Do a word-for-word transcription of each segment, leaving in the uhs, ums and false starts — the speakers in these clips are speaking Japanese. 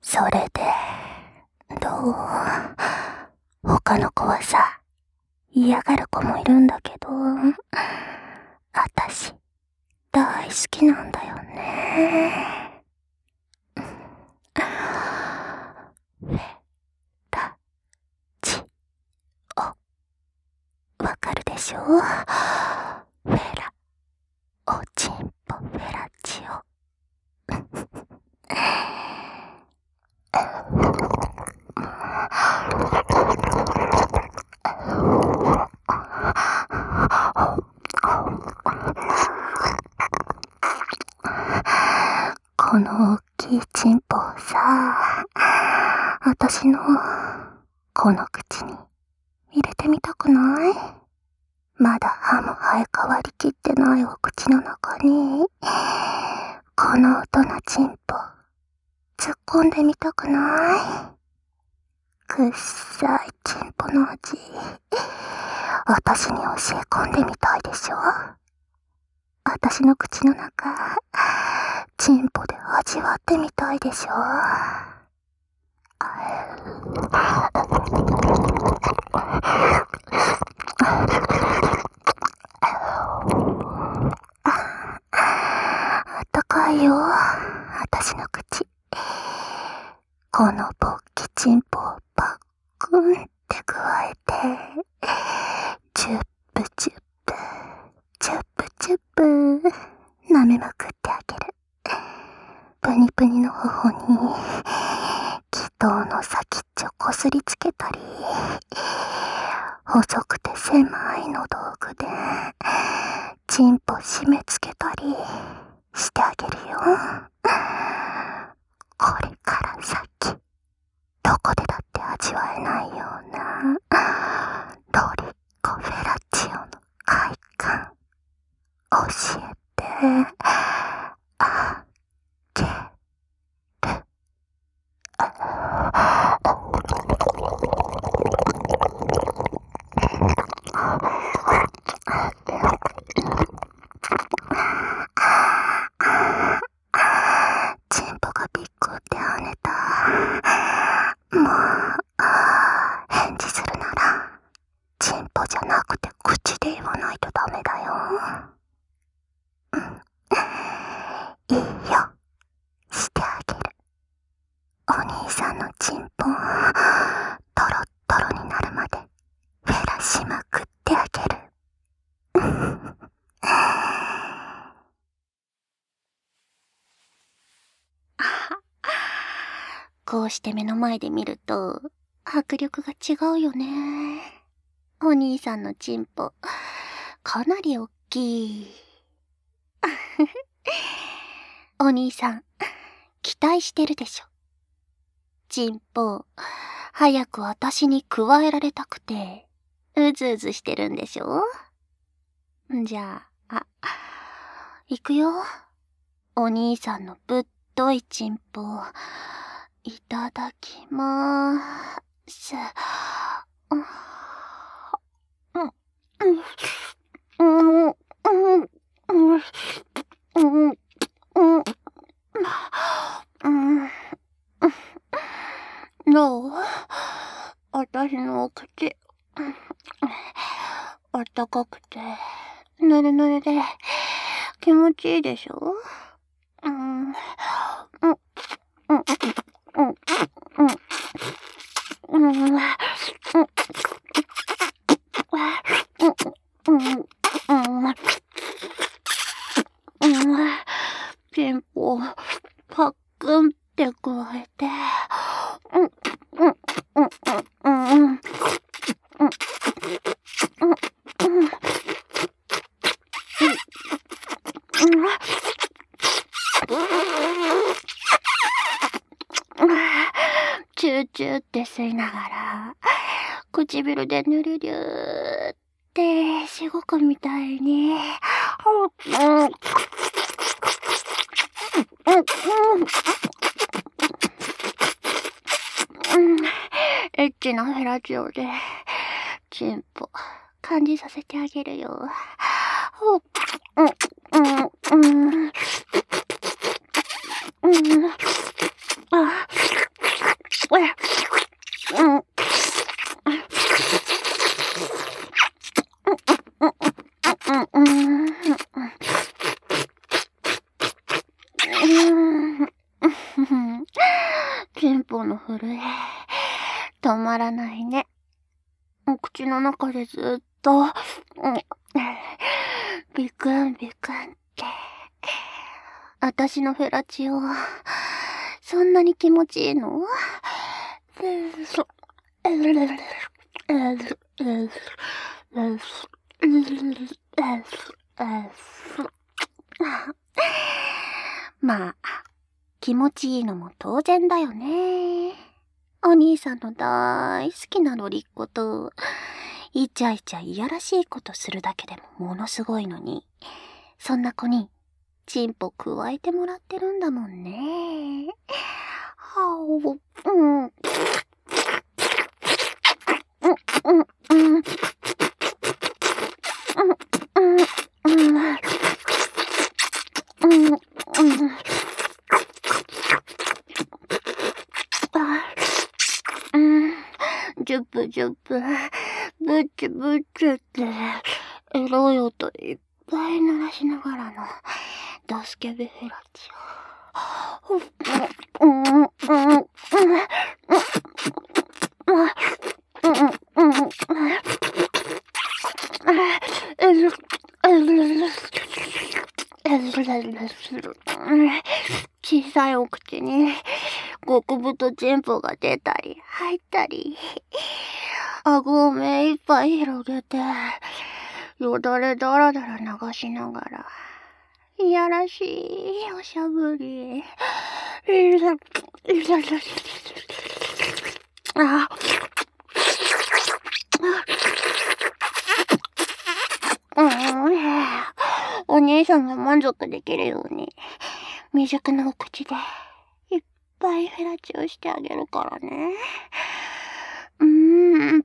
それで、どう？他の子はさ、嫌がる子もいるんだけど、あたし、大好きなんだよね。フェ、ラ、チ、オ。わかるでしょ？フェラ、おちんぽフェラチオ。この大きいチンポをさ、あたしのこの口に入れてみたくない？まだ歯も生え変わりきってないお口の中に、この大人チンポ、突っ込んでみたくない？くっさいチンポの味、あたしに教え込んでみたいでしょ？あたしの口の中、チンポで味わってみたいでしょ？あったかいよ、あたしの口。このぼっきチンポをパックンって加えて、チュップチュップ、チュップチュップ、舐めまくってあげる。プニプニの頬に、気筒の先っちょこすりつけたり、細くて狭いの道具で、チンポ締め付けたりしてあげるよ。これから先、どこでだって味わえないような、ロリコフェラチオの快感、教えてあげる。チンポがびっくって跳ねた。もう、返事するなら、チンポじゃなくて口で言わないとダメだよ。うん。いいよ。してあげる。お兄さんのチンポ、トロットロになるまで、フェラしまくってあげる。こうして目の前で見ると、迫力が違うよね。お兄さんのチンポ、かなりおっきい。お兄さん、期待してるでしょ。チンポ、早く私に加えられたくて、うずうずしてるんでしょ？じゃあ、あ、いくよ。お兄さんのぶっといチンポ、いただきまーす。うん、うん、うん、うん、うん、うん、うん、うん、どう？私のお口、あったかくて、ぬるぬるで、気持ちいいでしょ？うん、うん、うん、うん、うん、うん、うん、うん、チンポ、パックンって加えて、うん、うん、うん、うん、うん、うん、チューチューって吸いながら、唇でぬるりゅーってしごくみたいに、エッチなフェラチオで、チンポ、感じさせてあげるよ。うん、うん、うん、うん、あ、 チンポの震え、止まらないね。お口の中でずっと、うん、ビクンビクンって。私のフェラチオ、そんなに気持ちいいの？まあ、気持ちいいのも当然だよね。お兄さんの大好きなのりっこと、イチャイチャいやらしいことするだけでもものすごいのに、そんな子にチンポくわえてもらってるんだもんね。はお、うん。うん、うん、うん。うん、うん、うん。うん、うん。うん、ジュブジュブ、ブチブチって、エロい音いっぱい鳴らしながらの、ドスケベフェラチオ。うん、うん、うん、うん、うん、うん、うん、小さいお口に極太チンポが出たり入ったり、顎を目いっぱい広げてよだれだらだら流しながらいやらしいおしゃぶり。あ、うん、お兄さんが満足できるように未熟なお口でいっぱいフェラチオしてあげるからね。うーん。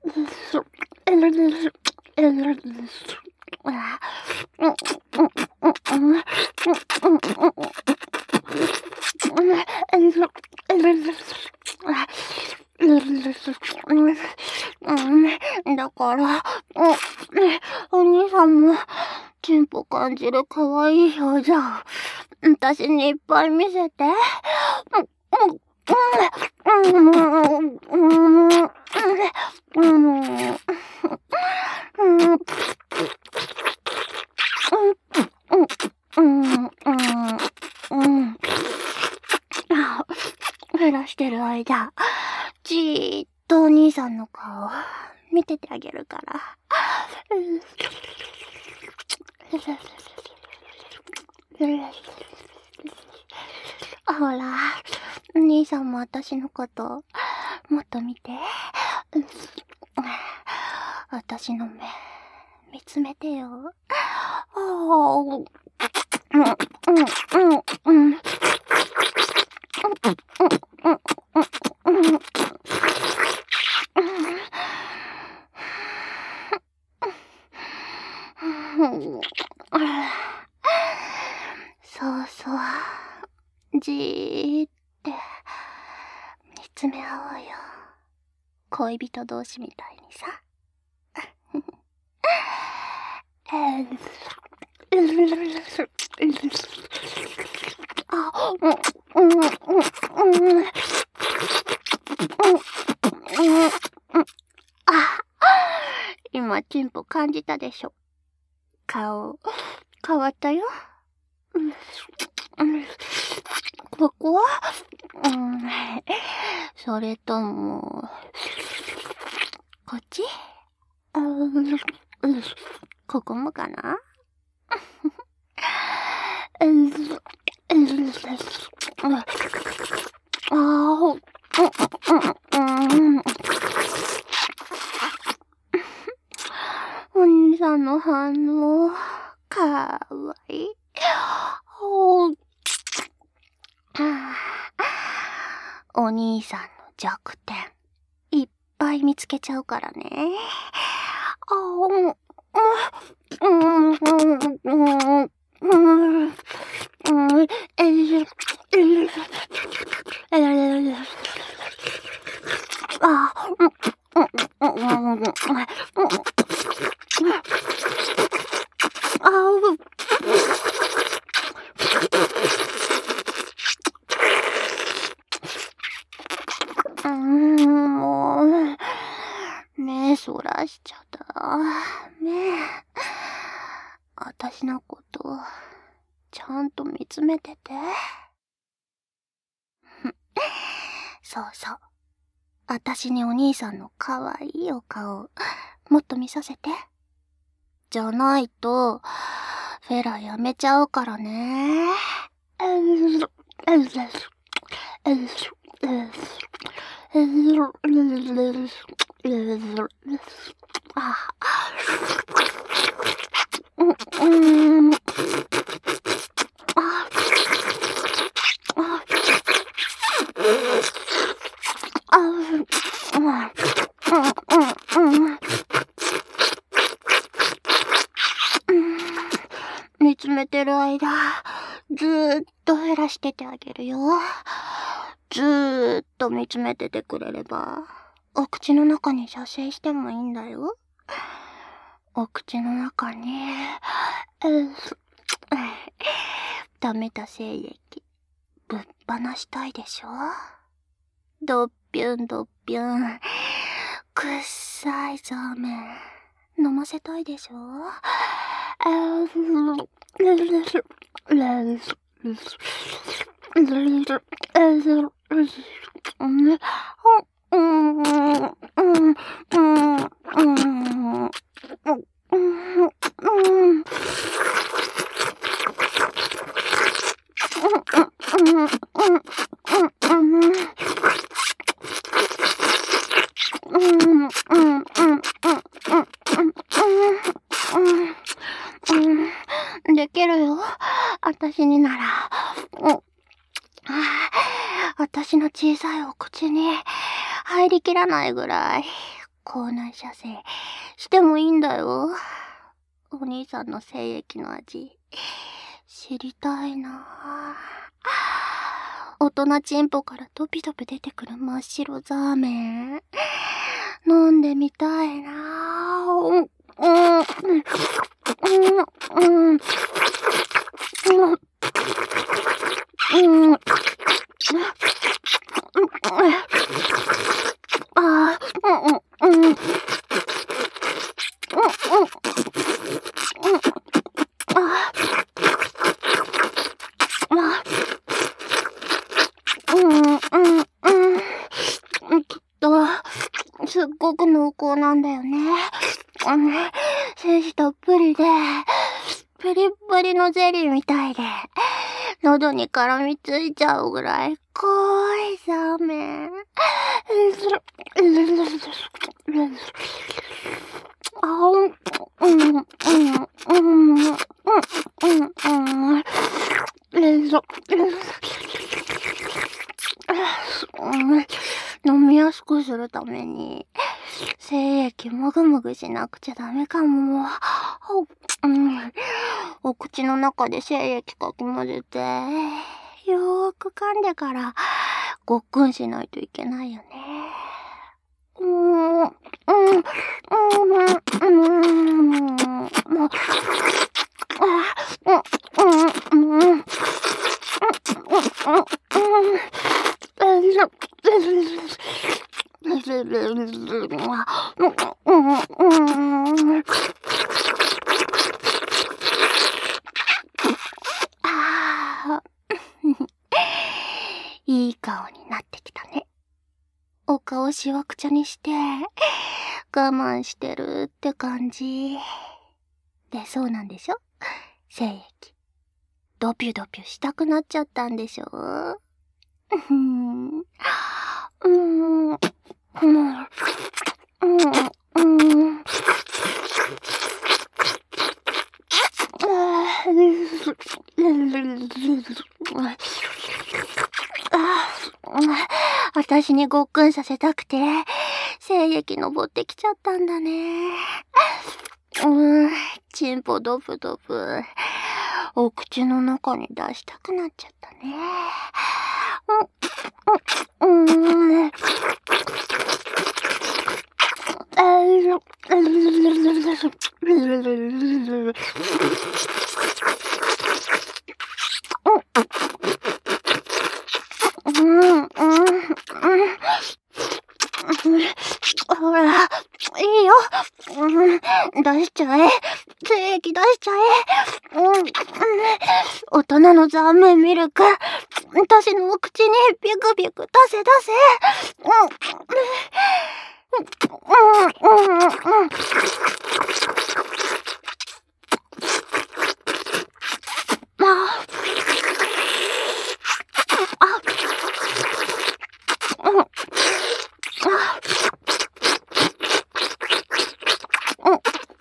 だから、お兄さんもチンポ感じる可愛い表情、私にいっぱい見せて。フェラしてる間、じーっとお兄さんの顔見ててあげるから。ほら、お兄さんも私のこともっと見て。私の目見つめてよ。うんうんうんうん。そうそう、じーって見つめ合おうよ。恋人同士みたいにさ。あ、うんうんうんうん。あ、今チンポ感じたでしょ。顔変わったよ。ここは、うん、それともこっち、うん、ここもかな。ああ、お兄さんの反応かわいい。お兄さんの弱点いっぱい見つけちゃうからね。 うーん、もう、目そらしちゃった。ねえ。あたしのこと、ちゃんと見つめてて。そうそう。あたしにお兄さんのかわいいお顔、もっと見させて。じゃないと、フェラやめちゃうからね。見つめてる間、ずーっと減らしててあげるよ。ずーっと見つめててくれれば、お口の中に射精してもいいんだよ。お口の中に、溜めた精液、ぶっ放したいでしょ。ドッピュンドッピュン、くっさいザーメン、飲ませたいでしょ。できるよ。あたしになら。あたしの小さいお口に入りきらないぐらい口内射精してもいいんだよ。お兄さんの精液の味知りたいな。大人チンポからトピトピ出てくる真っ白ザーメン飲んでみたいな。うんうんうんうんうんあーうんうんうんすっごく濃厚なんだよね。うん、精子たっぷりで、プリップリのゼリーみたいで、喉に絡みついちゃうぐらい濃いザーメン。あうんうんうんうんうんうん飲みやすくするために精液もぐもぐしなくちゃダメかも。うん、お口の中で精液かき混ぜてよーく噛んでからごっくんしないといけないよね。うーん、うん、うん、うん、うん、いい顔になってきたね。お顔しわくちゃにして我慢してるって感じで、そうなんでしょ。精液ドピュドピュしたくなっちゃったんでしょ。うんうんうんうんうんあたしにごっくんさせたくて精液登ってきちゃったんだね。うん、チンポドブドブお口の中に出したくなっちゃったね。うんうんうんザーメンミルク、私のお口にビクビク出せ出せ。うんうんうんうんうん。ああうんあうん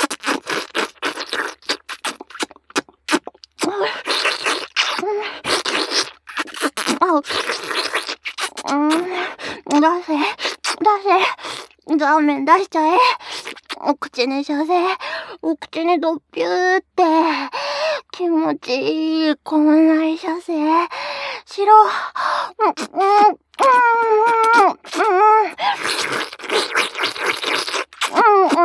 あうん、出せ、出せ、ザーメン出しちゃえ。お口にさせ、お口にドッピューって、気持ちいい、この内射精、しろ、うん、うん、うん、うん、うん、うん、うん、うん、うん、うん、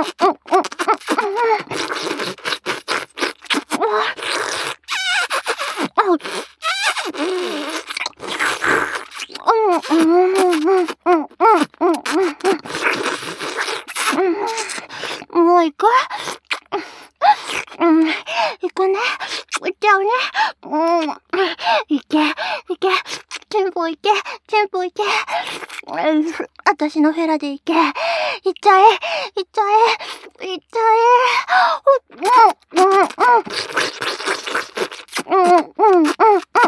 もう行くうん、行くね。行っちゃうね。うん。行け、行け。チンポ行け、チンポ行け。私のフェラで行け。行っちゃえ、行っちゃえ、行っちゃえ。うん、うん、うん。うん、うん、うん、うん、うん。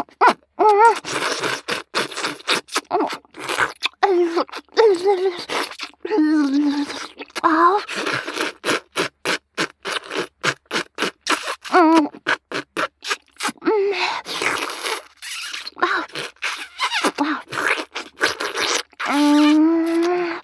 ああ。うん。うん。あ。あ。うーん。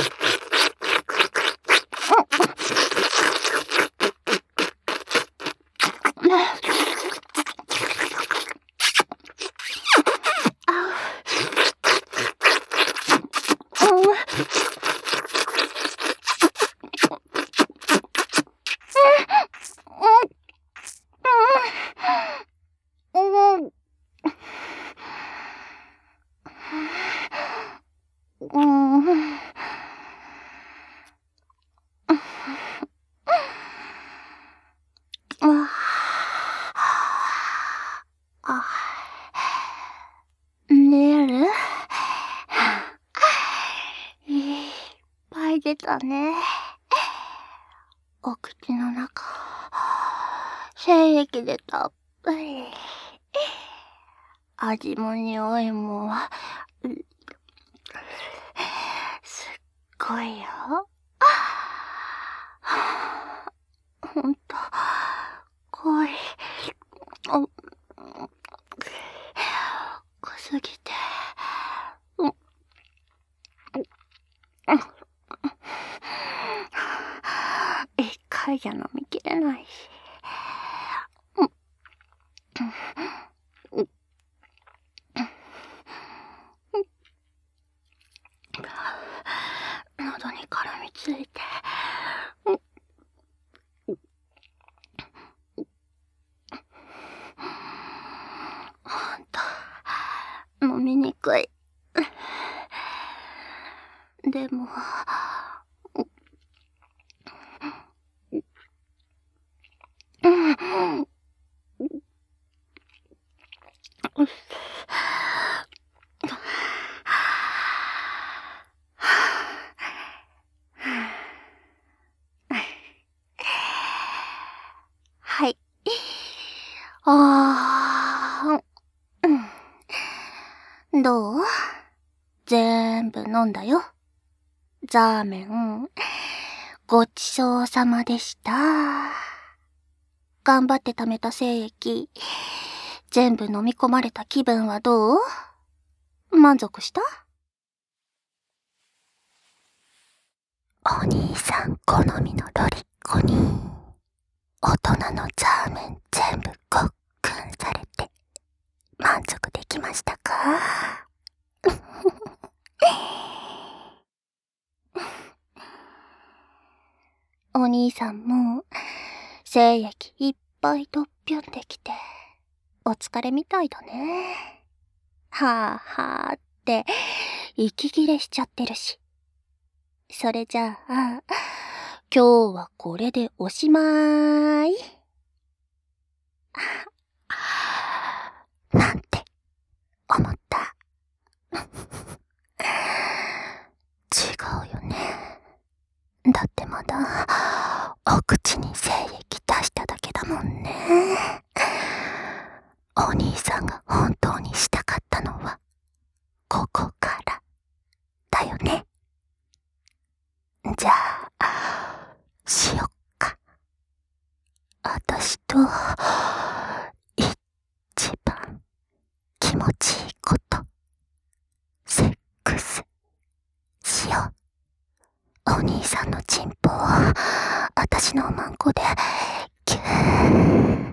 寝るいっぱい出たね。お口の中、精液でたっぷり。味も匂いも、すっごいよ。ほんと、濃い。お、濃すぎて。うん。一回じゃ飲みきれないし。うん。喉に絡みついて。ほんと、飲みにくい。でも、うん。はい。あー、うん。どう？全部飲んだよ。ザーメン、ごちそうさまでした。頑張って貯めた精液、全部飲み込まれた気分はどう？満足した？お兄さん好みのロリッコに、大人のザーメン全部ごっくんされて、満足できましたか？お兄さんも、精液いっぱいとっぴゅんできて、お疲れみたいだね。はぁはぁって、息切れしちゃってるし。それじゃあ、今日はこれでおしまーい。な思った。違うよね。だってまだお口に精液出しただけだもんね。お兄さんが本当にしたかったのはここからだよね。じゃあしよっか。あたしと一番気持ちいいことセックスしよう。お兄さんのチンポをあたしのおまんこでキュー